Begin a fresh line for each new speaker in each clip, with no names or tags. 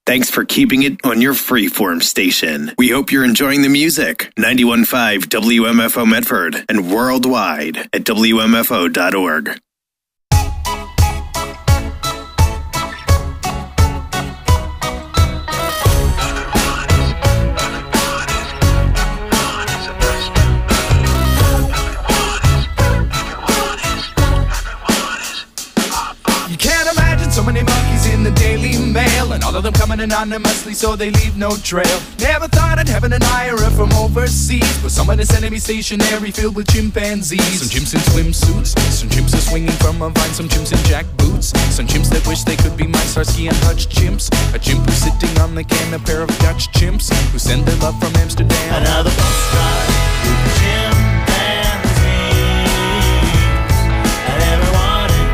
Thanks for keeping it on your freeform station. We hope you're enjoying the music. 91.5 WMFO Medford and worldwide at WMFO.org.
So many monkeys in the Daily Mail, and all of them coming anonymously so they leave no trail. Never thought I'd have an admirer from overseas, but someone is sending me stationery filled with chimpanzees. Some chimps in swimsuits, some chimps are swinging from a vine, some chimps in jack boots, some chimps that wish they could be my Starsky and Hutch chimps. A chimp who's sitting on the can, a pair of Dutch chimps who send their love from Amsterdam. Another postcard with chimpanzees, and everyone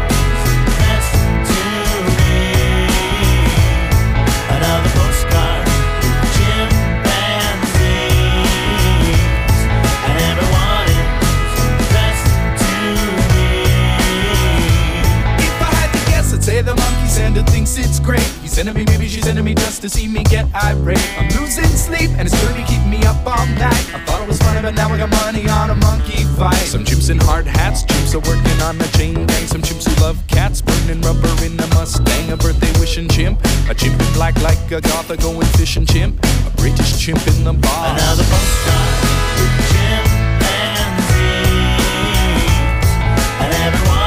the monkey sender thinks it's great. He's sending me, maybe she's sending me just to see me get irate. I'm losing sleep and it's gonna be keeping me up all night. I thought it was funny, but now I got money on a monkey fight. Some chimps in hard hats, chimps are working on a chain gang. Some chimps who love cats, burning rubber in a Mustang. A birthday wishing chimp, a chimp in black like a Gotha going fishing chimp. A British chimp in the bar. Another postcard with chimpanzees, and everyone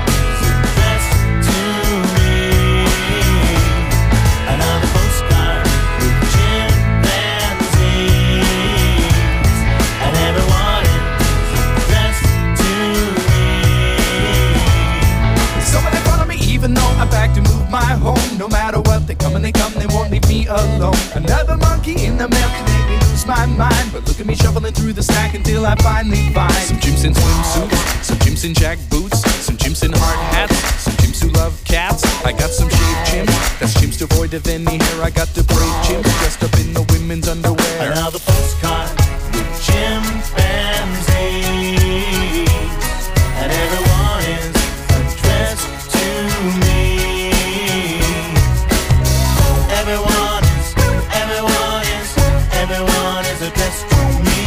back to move my home. No matter what, they come and they come, they won't leave me alone. Another monkey in the mail can make me lose my mind, but look at me shuffling through the stack until I finally find some chimps in swimsuits, some chimps in jack boots, some chimps in hard hats, some chimps who love cats. I got some shaved chimps, that's chimps devoid of any hair. I got the brave chimps dressed up in the women's underwear. Another postcard with chimpanzees, and everyone is addressed to me. Everyone is addressed to me.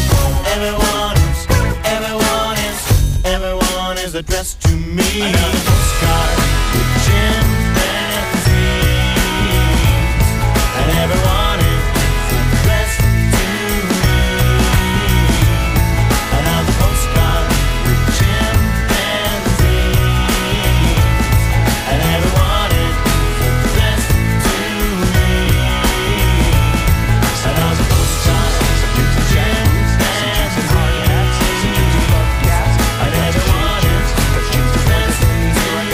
Everyone is addressed to me. Another postcard with chimpanzees, and everyone is addressed to me. Another postcard with chimpanzees, and everyone is addressed to me. Another postcard with chimpanzees, and hard hats, some chimps who love cats, and everyone is addressed to me.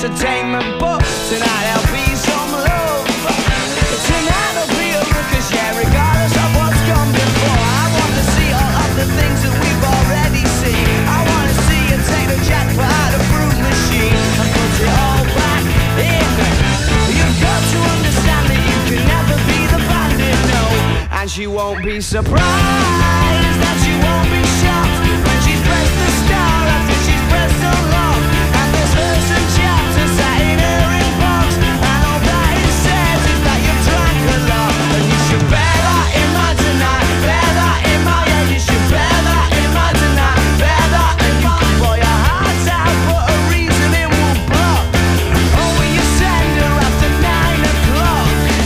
entertainment, but tonight there'll be some love. Tonight there'll be a ruckus, yeah, regardless of what's come before. I want to see all of the things that we've already seen. I want to see you take the jackpot out of fruit machine and put it all back in. You've got to understand that you can never be the bandit, no. And she won't be surprised, that she won't be shocked when she's pressed the star after she's pressed unlock. And there's verse and chapter sat in her inbox, and all that it says is that you've drank a lot. And you should bear that in mind tonight, bear that in mind, yeah, you should bear that in mind tonight, bear that in mind. Boy, your heart's out, but a reason it won't block. Oh, will you send her after 9 o'clock?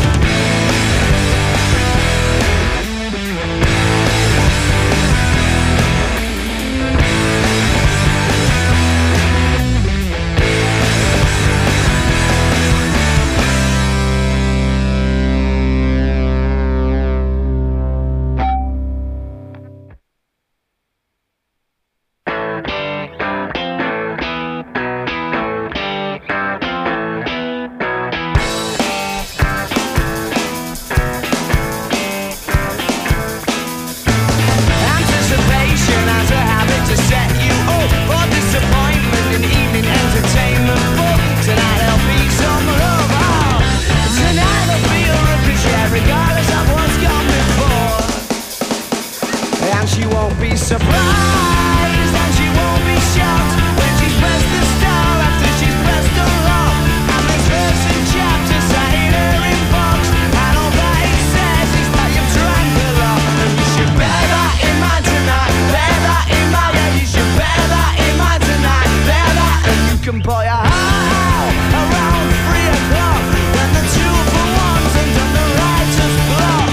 Anticipation has a habit to set you up for disappointment in evening entertainment. But tonight there'll be some love. Oh, tonight there'll be a ruckus, yeah, regardless of what's gone before. And she won't be surprised, and she won't be shocked when she's pressed the star after she's pressed the lock. And there's verse and chapter sat in her inbox, and all that it says is that you've drank a lot. And you should bear that in mind tonight, bear that in mind, yeah, you should bear that in mind tonight, bear that. And you can boy a heart out around 3 o'clock when the 2 for 1s and done the writer's block.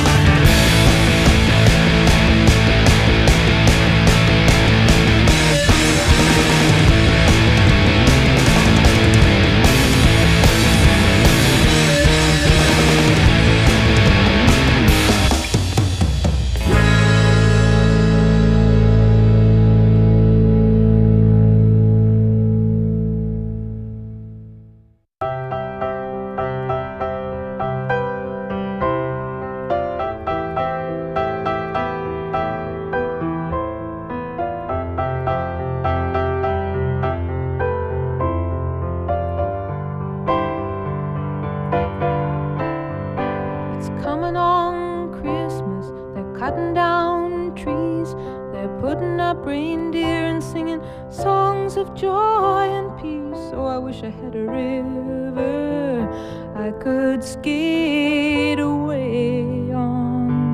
It's coming on Christmas, they're cutting down trees, they're putting up reindeer and singing songs of joy and peace. Oh, I wish I had a river I could skate away on.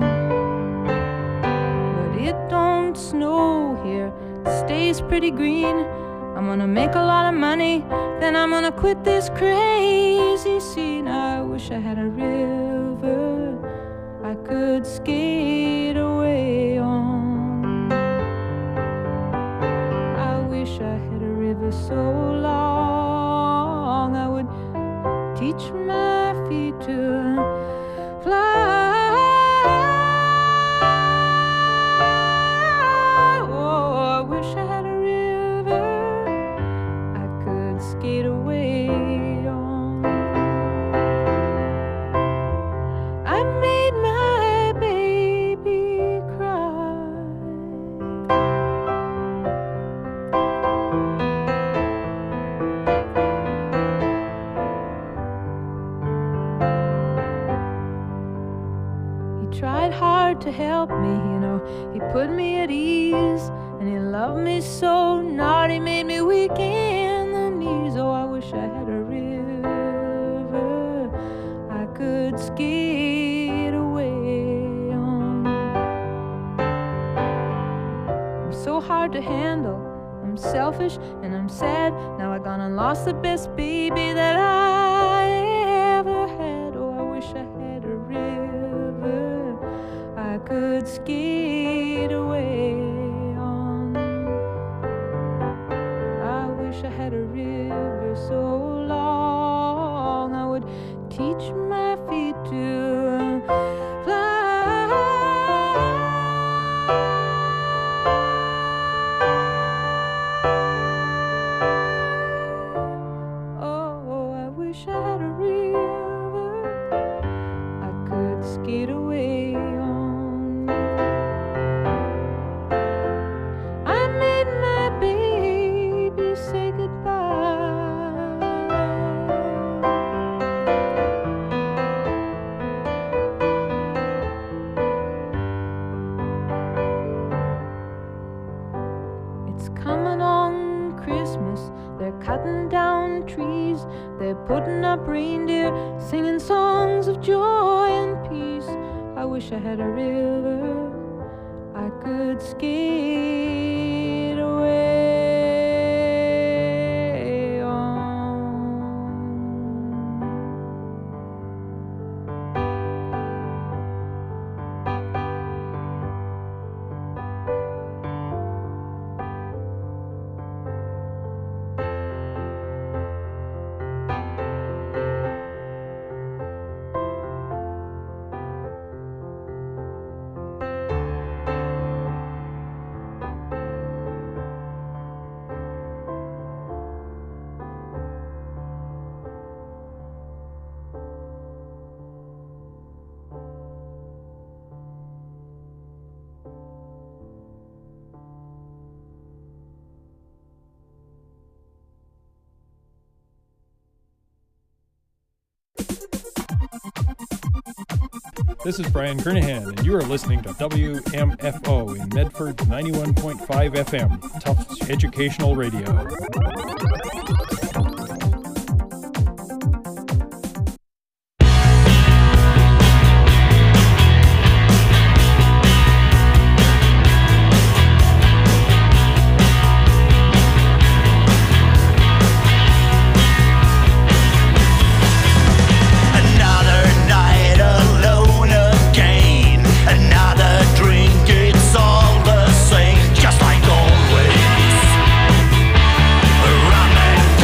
But it don't snow here, it stays pretty green. I'm gonna make a lot of money, then I'm gonna quit this crazy scene. I wish I had a river I could skate away on. I wish I had a river so long I would teach my feet to fly. Oh, I wish I had a skate away on. I made my baby cry. He tried hard to help me, you know, he put me at ease, and he loved me so naughty, made me weak in the knees. Oh, I wish I had a river I could skate away on. I'm so hard to handle, I'm selfish and I'm sad. Now I gone and lost the best baby that I ever had. Oh, I wish I had a river I could skate away on. I wish I had a river so long I would teach my feet to fly. Oh, could skate away on. I made my baby say goodbye. It's coming on Christmas. They're cutting down trees. They're putting up reindeer, singing songs of joy and peace. I wish I had a river I could skate away on.
This is Brian Kernahan, and you are listening to WMFO in Medford 91.5 FM, Tufts Educational Radio.
Just like always, running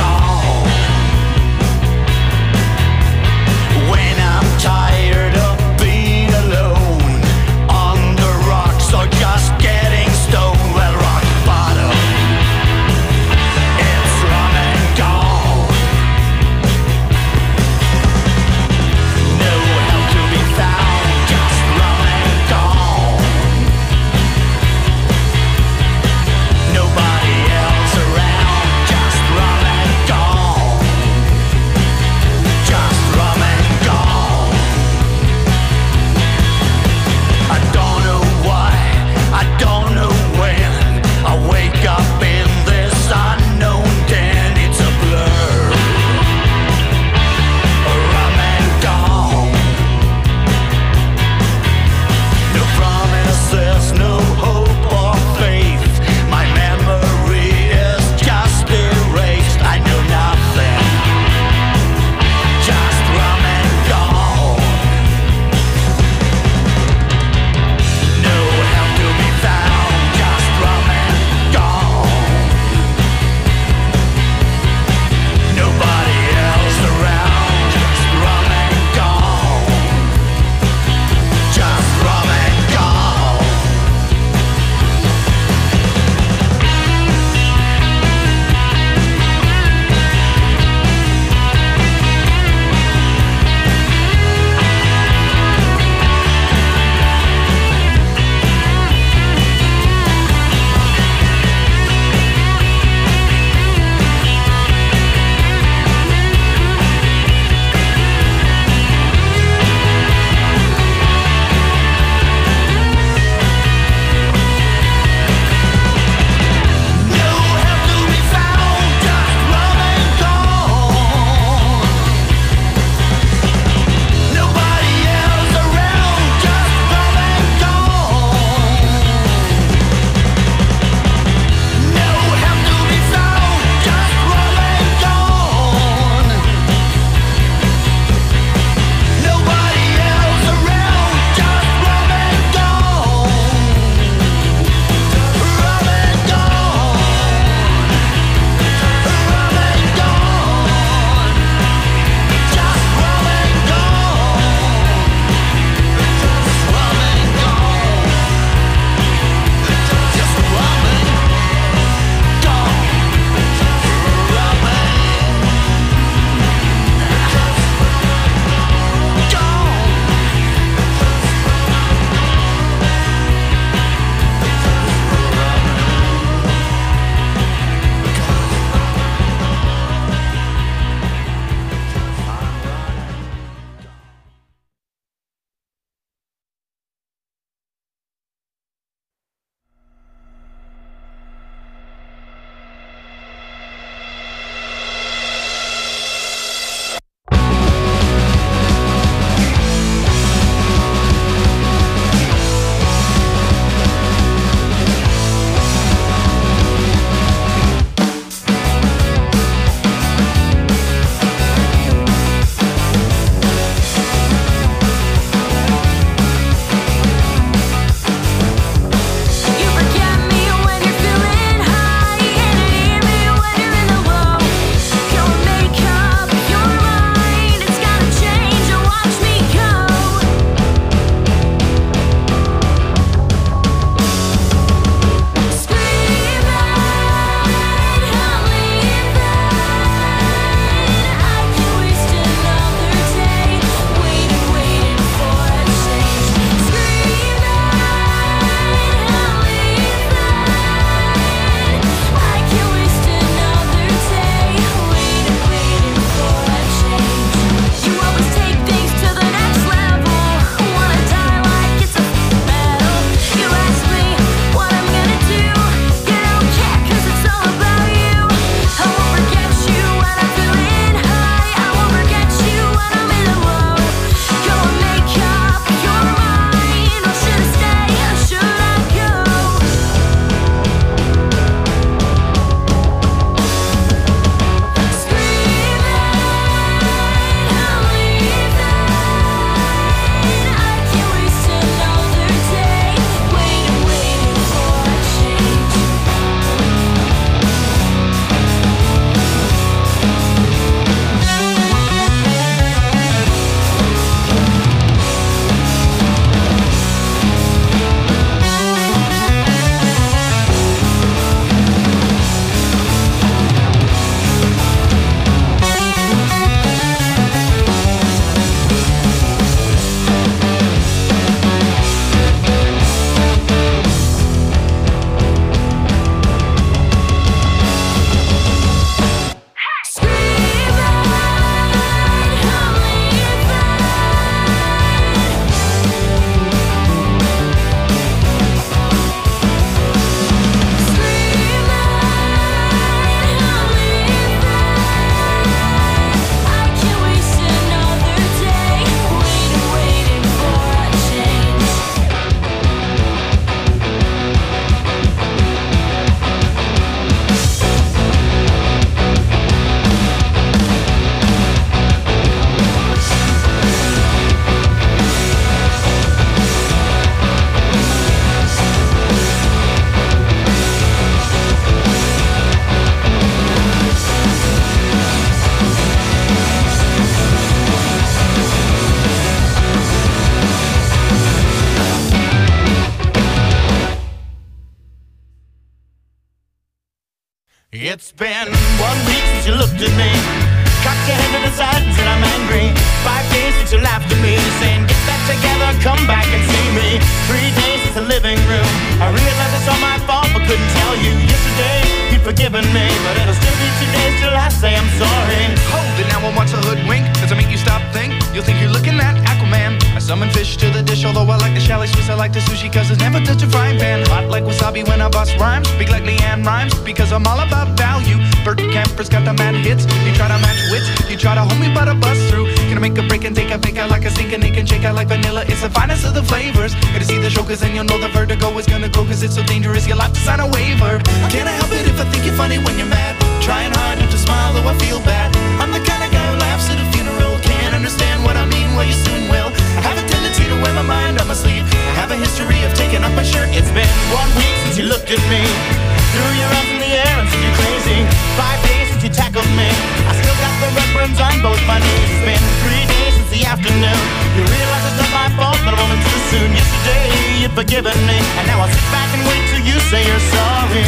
It's been 1 week since you looked at me, cocked your head to the side and said I'm angry. 5 days since you laughed at me, saying get that together, come back and see me. 3 days since the living room, I realized it's all my fault but couldn't tell you. Yesterday you'd forgiven me, but it'll still be 2 days till I say I'm sorry.
Hold it now and watch a hoodwink. Does it make you stop think? You'll think you're looking at Aquaman. I summon fish to the dish, although I like the chalet Swiss, I like the sushi, cause it's never touch a frying pan. Hot like wasabi when I bust rhymes, speak like Leanne Rhymes, because I'm all about value. Bert Kemper's got the mad hits. You try to match wits, you try to hold me but I bust through. Gonna make a break and take a fake out like a sink and it can shake out like vanilla. It's the finest of the flavors. Gonna see the show cause then you'll know the vertigo is gonna go, cause it's so dangerous you'll have to sign a waiver. Can't I help it if I think you're funny when you're mad? Trying hard not to smile though I feel bad. I'm the kind of guy who laughs at a funeral. Can't understand what I mean, well you soon will. I have a tendency to wear my mind on my sleeve. I have a history of taking off my shirt.
It's been 1 week since you looked at me, threw your arms in the air and said you're crazy. 5 days since you tackled me, I still got the red burns on both my knees. It's been 3 days since the afternoon, you realize it's not my fault but a moment too soon. Yesterday you'd forgiven me, and now I'll sit back and wait till you say you're sorry.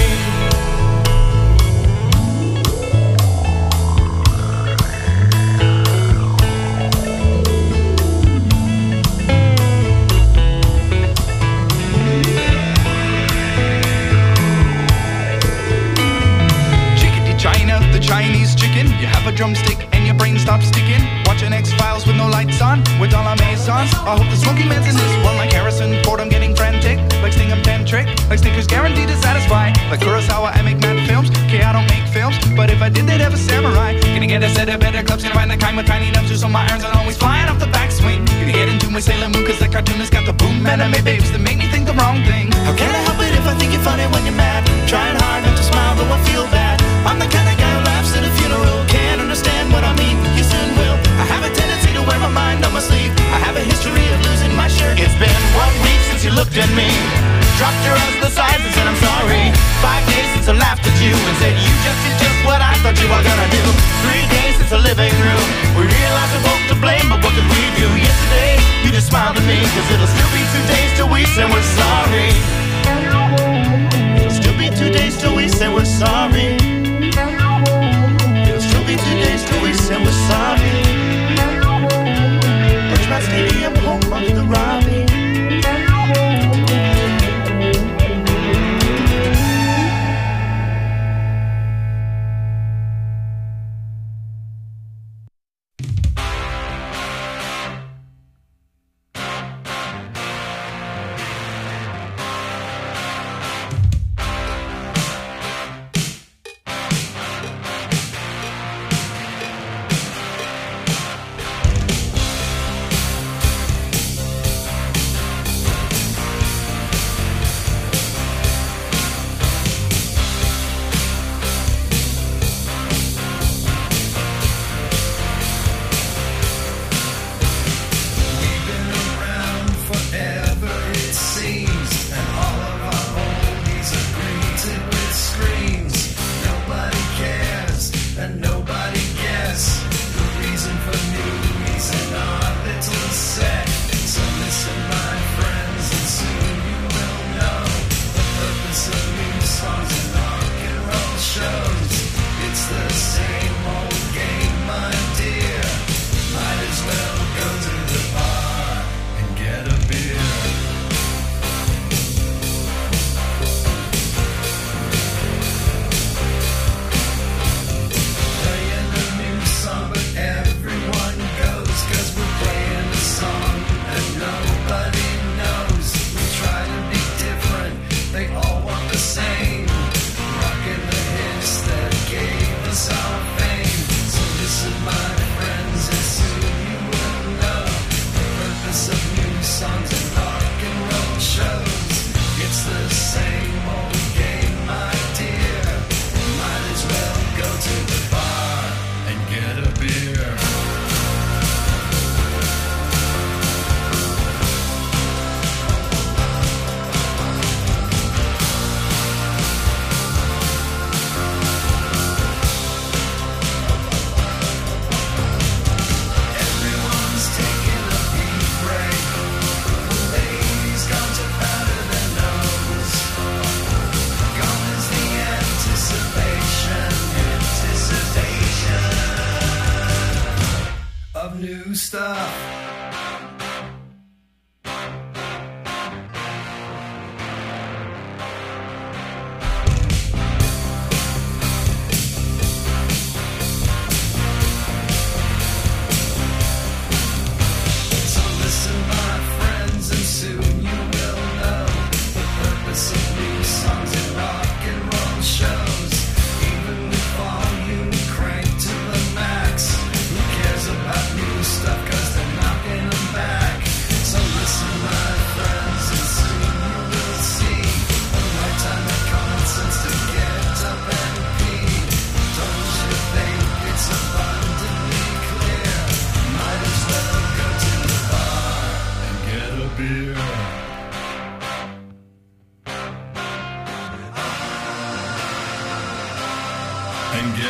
Chinese chicken, you have a drumstick and your brain stops sticking. Watching X-Files with no lights on, with all our maisons. I hope the smoky man's in this one like Harrison Ford, I'm getting frantic. Like Sting, I'm tantric. Like Snickers guaranteed to satisfy. Like Kurosawa, I make mad films. Okay, I don't make films, but if I did, they'd have a samurai. Gonna get a set of better clubs, gonna find the kind with tiny nubs, so my irons are always flying off the backswing. Gonna get into my Sailor Moon, cause the cartoonist got the boom anime babes that make me think the wrong thing.
How can I help it if I think you're funny when you're mad? Trying hard not to smile, though I feel bad. I'm the kind of guy who laughs at a funeral. Can't understand what I mean, you soon will. I have a tendency to wear my mind on my sleeve. I have a history of losing my shirt. It's been 1 week since you looked at me, dropped your arms to the sides and said I'm sorry. 5 days since I laughed at you and said you just did just what I thought you were gonna do. 3 days since the living room, we realized we're both to blame, but what could we do? Yesterday, you just smiled at me, cause it'll still be 2 days till we say we're sorry. It'll still be 2 days till we say we're sorry. It'll still be 2 days till we say we're sorry. Birchmount Stadium, home of the Robbie.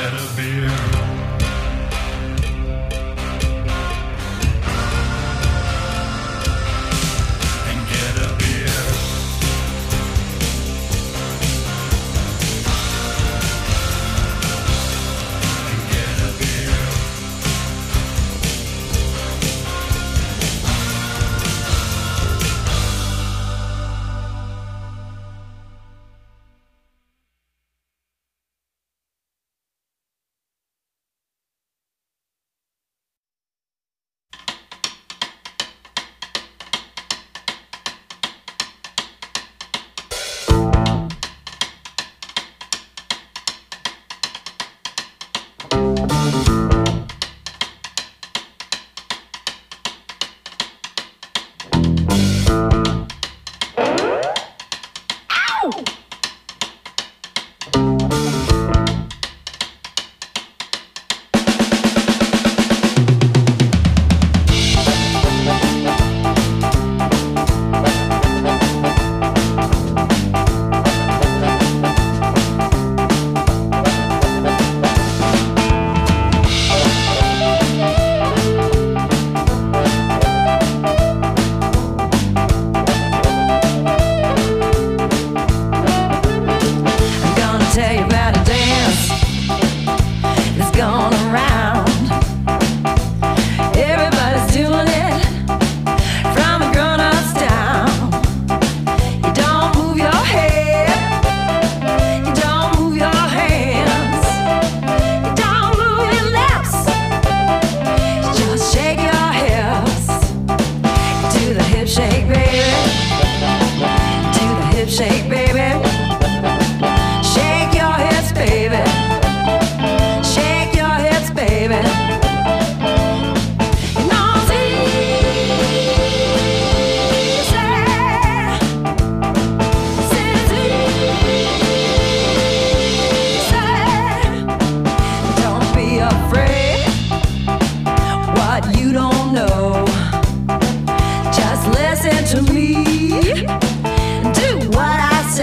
To me, do what I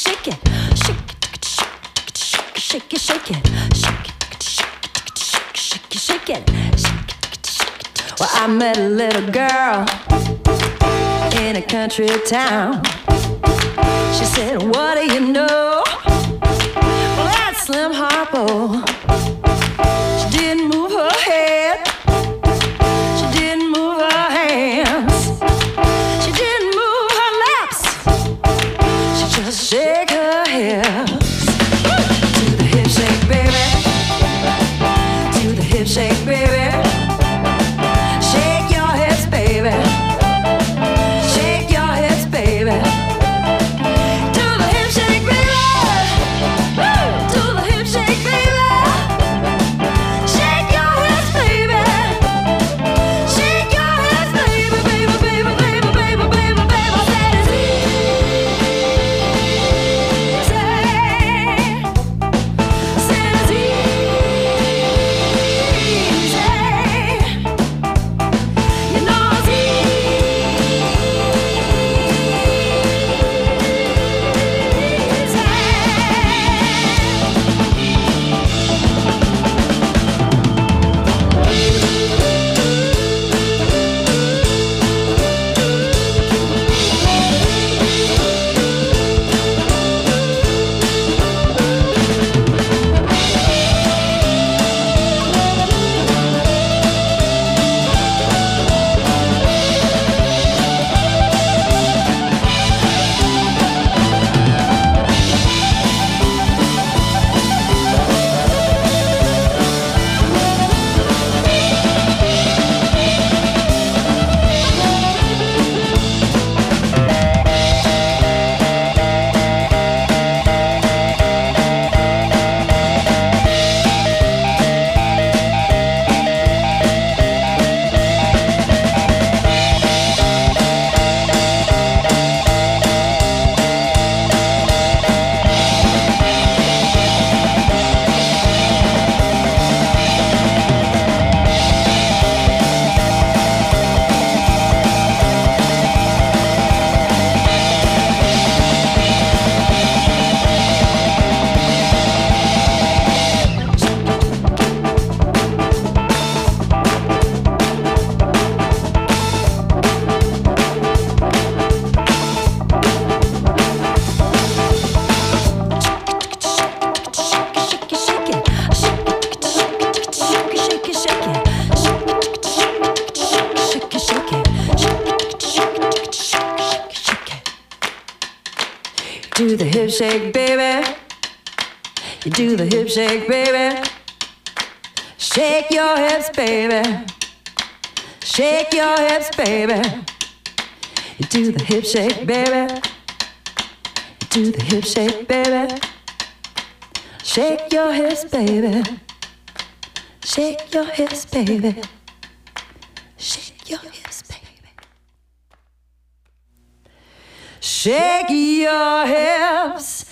shake it, shake it, shake it, shake it, shake it, shake it, shake it, shake it. Well, I met a little girl in a country town. She said, what do you know? Well, that's Slim Harpo. She didn't move her head. She didn't move her hands. She didn't move her lips. She just shake her hips. To the hip shake, baby. To the hip shake, baby. Shake your hips, baby. Shake your hips, baby. To the hip shake, baby. To the hip shake, baby. Shake your hips, baby. Shake your hips, baby, baby, baby, baby, baby, baby, baby. Said it's easy. Said it's easy. You know it's do the hip shake, baby. You do the hip shake, baby. Shake your hips, baby. Shake your hips, baby. You do the hip shake, baby. You do the hip shake, baby. Shake your hips, baby. Shake your hips, baby. Shake your hips, baby. Shake your hips,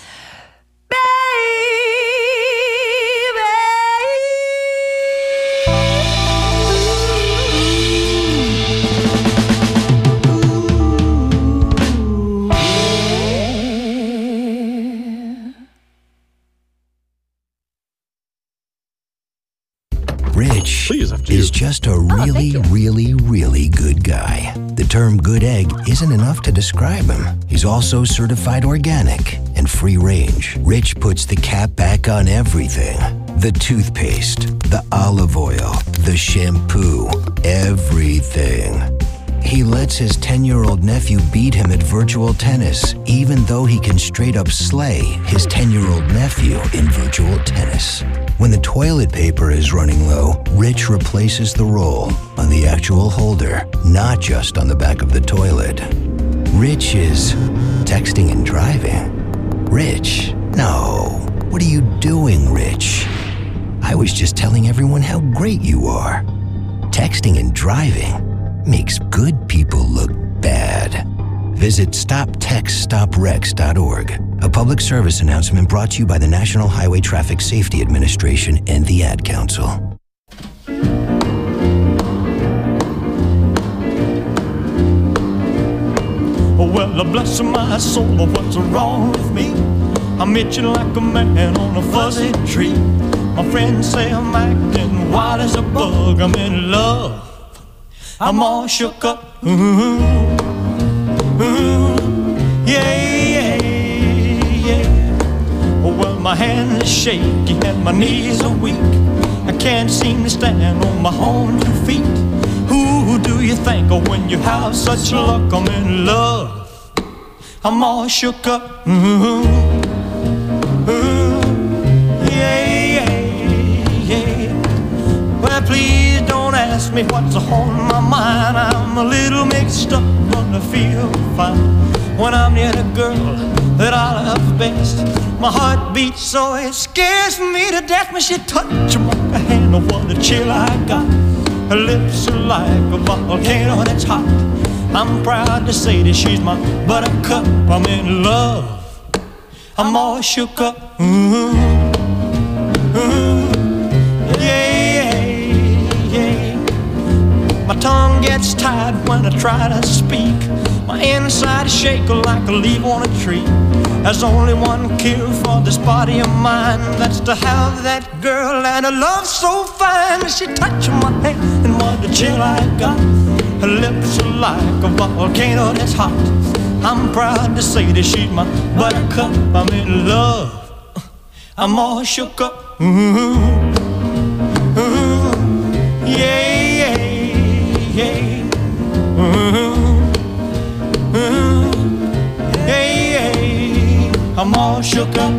Rich is just a really good guy. The term good egg isn't enough to describe him. He's also certified organic and free range. Rich puts the cap back on everything. The toothpaste, the olive oil, the shampoo, everything. He lets his 10-year-old nephew beat him at virtual tennis, even though he can straight up slay his 10-year-old nephew in virtual tennis. When the toilet paper is running low, Rich replaces the roll on the actual holder, not just on the back of the toilet. Rich is texting and driving. Rich, no. What are you doing, Rich? I was just telling everyone how great you are. Texting and driving makes good people look bad. Visit StopTextStopWrecks.org. A public service announcement brought to you by the National Highway Traffic Safety Administration and the Ad Council.
Well, bless my soul, what's wrong with me? I'm itching like a man on a fuzzy tree. My friends say I'm acting wild as a bug. I'm in love, I'm all shook up. Yeah, well, my hands are shaky and my knees are weak. I can't seem to stand on my own 2 feet. Who do you think of when you have such luck? I'm in love, I'm all shook up. Well, please don't ask me what's on my mind. I'm a little mixed up, but I feel fine when I'm near the girl that I love best. My heart beats so it scares me to death when she touches my hand. Oh, what a chill I got. Her lips are like a volcano that's hot. I'm proud to say that she's my buttercup. I'm in love, I'm all shook up. My tongue gets tied when I try to speak. My inside is shaking like a leaf on a tree. There's only one cure for this body of mine. That's to have that girl and a love so fine. She touched my hand and what a chill I got. Her lips are like a volcano that's hot. I'm proud to say that she's my buttercup. I'm in love, I'm all shook up. I'm all shook up.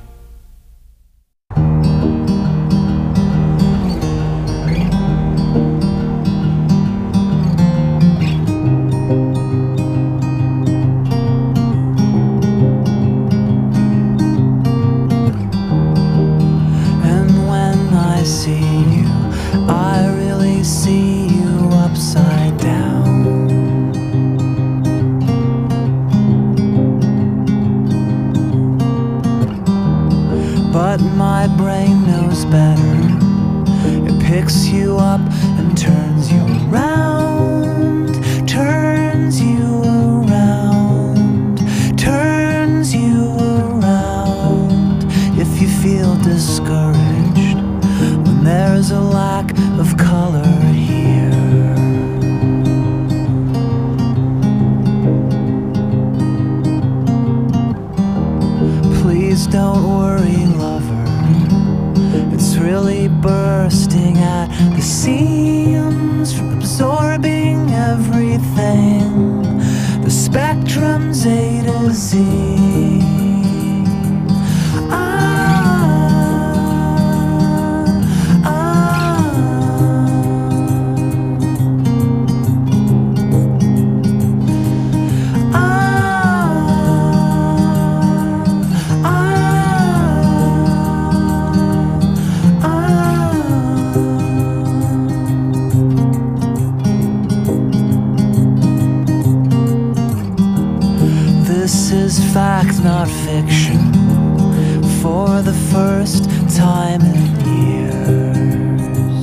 And when I see you, I really see you upside down. But my brain knows better. It picks you up and turns you around, turns you around, turns you around. If you feel discouraged when there's a lack of color here, please don't worry, lover. It's really bursting at the seams from absorbing everything. The spectrum's A to Z. This is fact, not fiction, for the first time in years.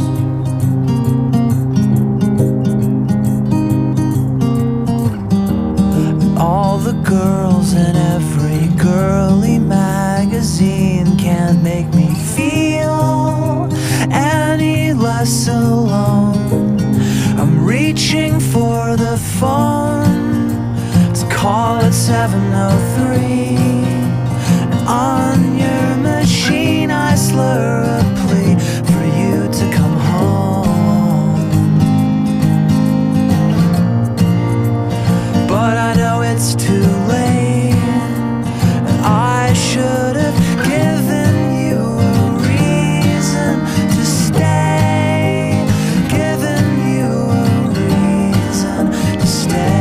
All the girls in every girly magazine can't make me feel any less alone. I'm reaching for the phone, call it 703, and on your machine I slur a plea for you to come home. But I know it's too late, and I should have given you a reason to stay, given you a reason to stay.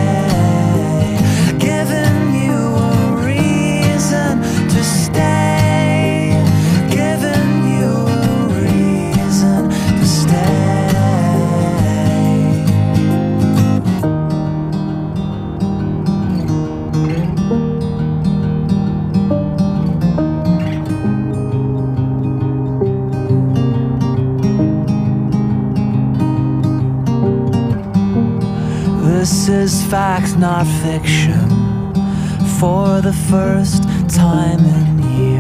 This is fact, not fiction, for the first time in years.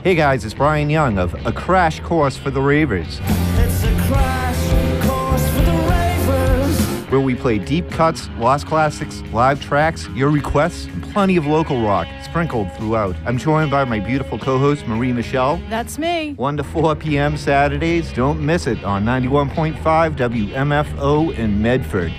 Hey guys, it's Brian Young of A Crash Course for the Ravers.
It's a crash course for the ravers.
Where we play deep cuts, lost classics, live tracks, your requests, and plenty of local rock sprinkled throughout. I'm joined by my beautiful co-host, Marie Michelle.
That's me.
1 to 4 p.m. Saturdays. Don't miss it on 91.5 WMFO in Medford.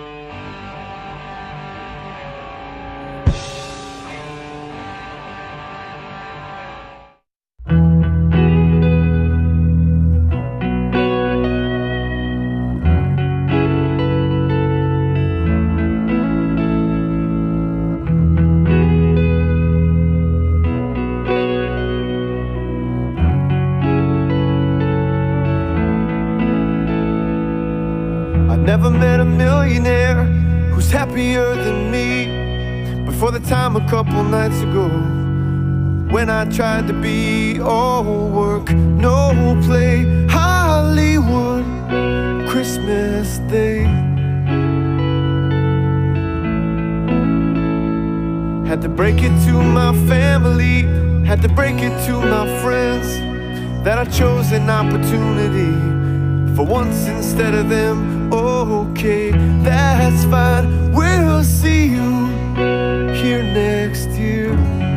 Never met a millionaire who's happier than me. Before the time a couple nights ago, when I tried to be all work, no play, Hollywood, Christmas Day. Had to break it to my family, had to break it to my friends, that I chose an opportunity for once instead of them. Okay, that's fine, we'll see you here next year.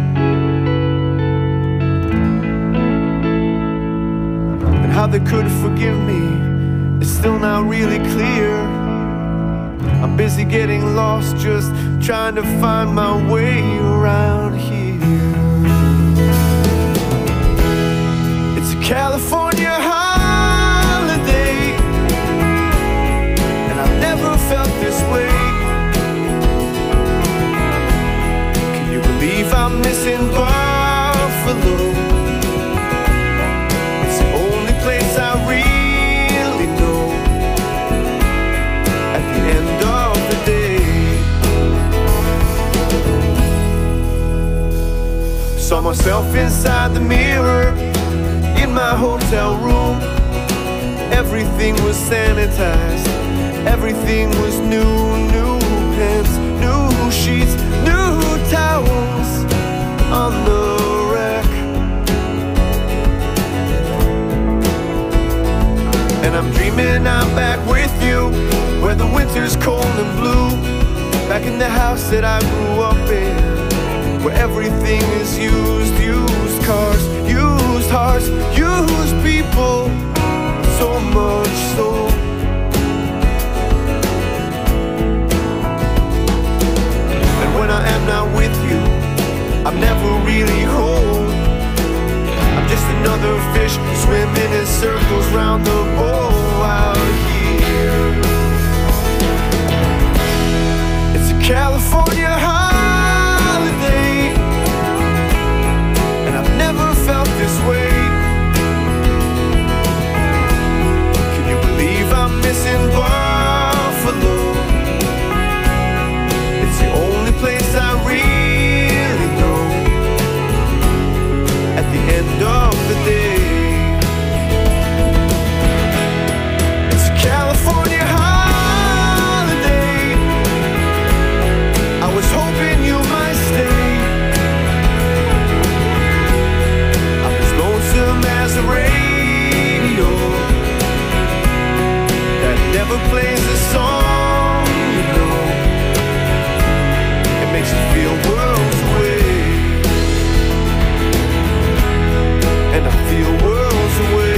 And how they could forgive me is still not really clear. I'm busy getting lost, just trying to find my way around here. It's a California holiday, and I've never felt this way. Can you believe I'm missing Buffalo? It's the only place I really know. At the end of the day, saw myself inside the mirror in my hotel room. Everything was sanitized, everything was new. New pens, new sheets, new towels on the rack. And I'm dreaming I'm back with you, where the winter's cold and blue. Back in the house that I grew up in, where everything is used. Used cars, used hearts, used people, so much so. And when I am not with you, I'm never really home. I'm just another fish swimming in circles round the bowl out here. It's a California holiday, and I've never felt this way. Can you believe I'm missing Buffalo? It's the only place I really know. At the end of the day, it's a California holiday. I was hoping you might stay. I'm as lonesome as a radio that never plays a song, you know. It makes you feel worlds away, and I feel worlds away.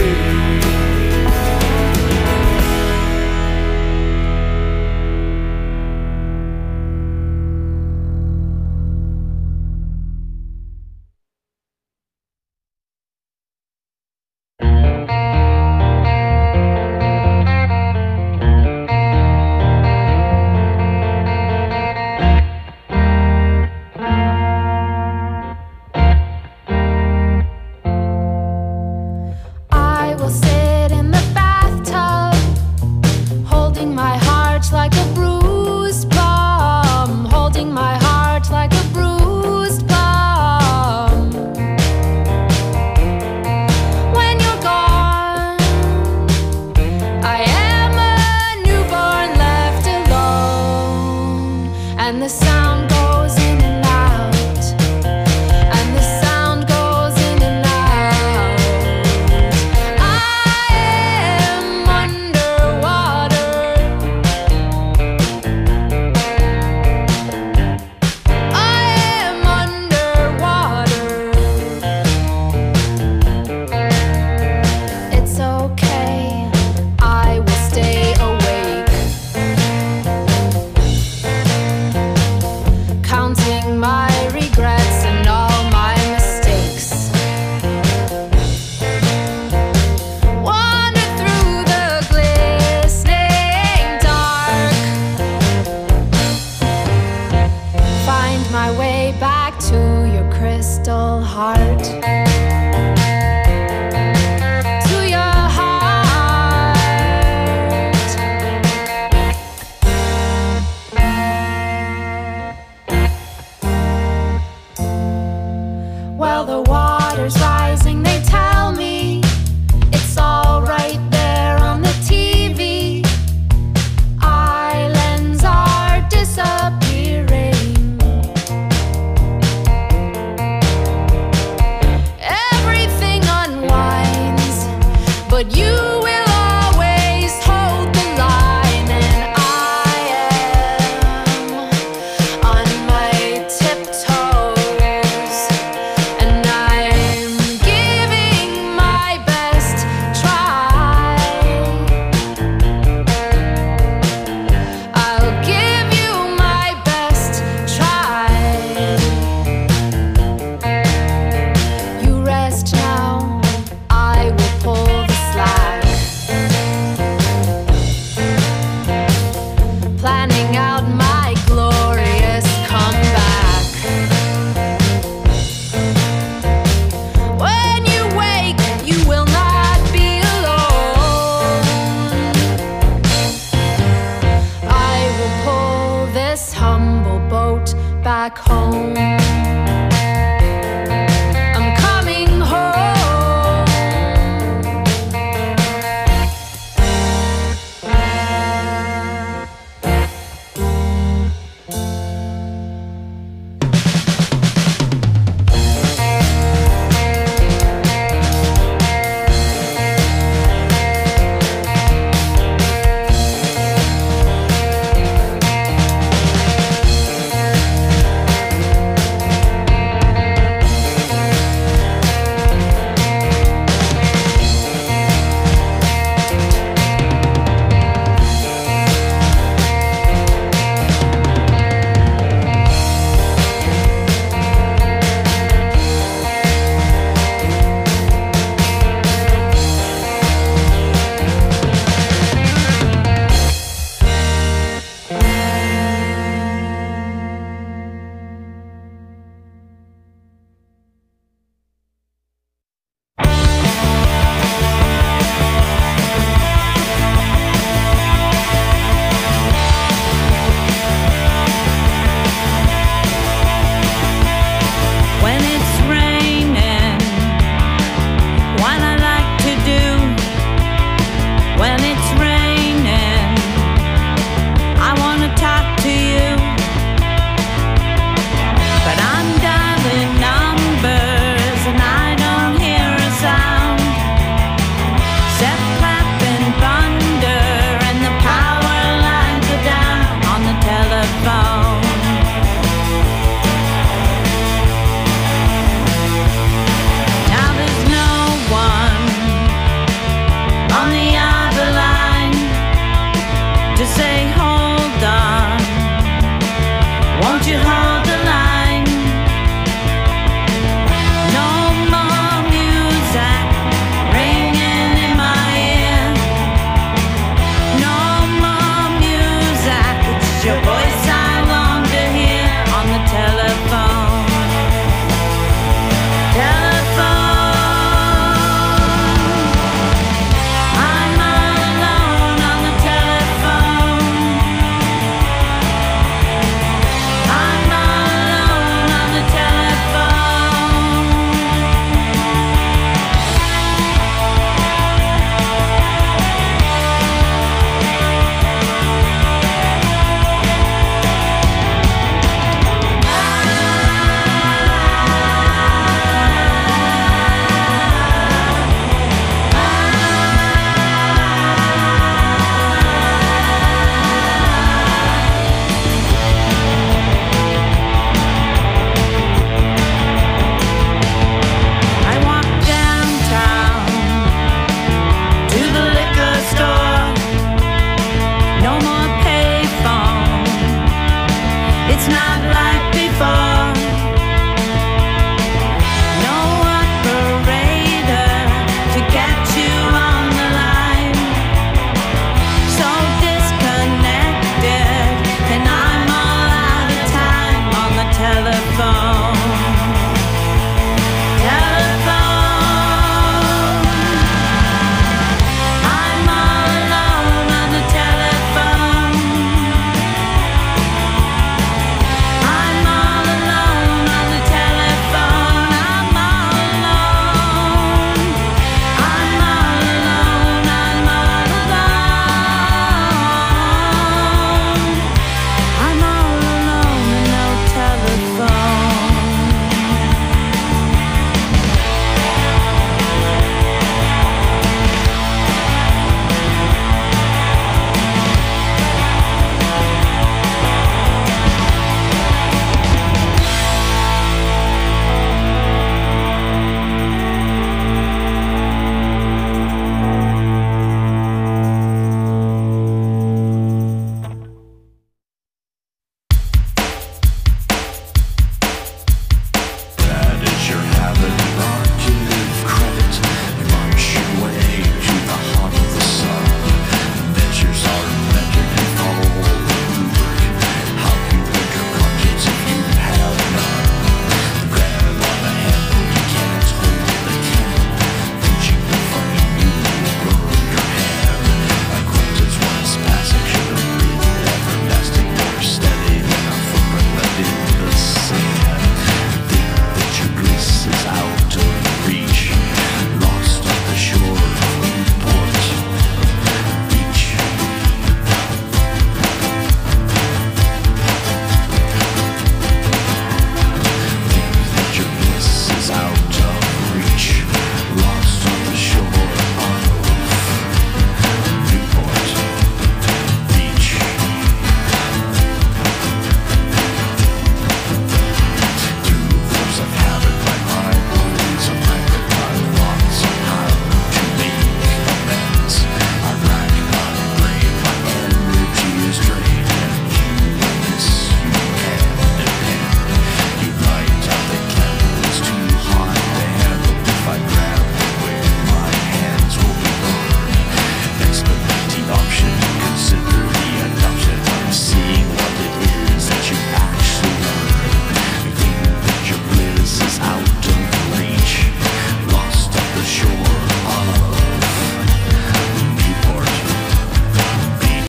back home.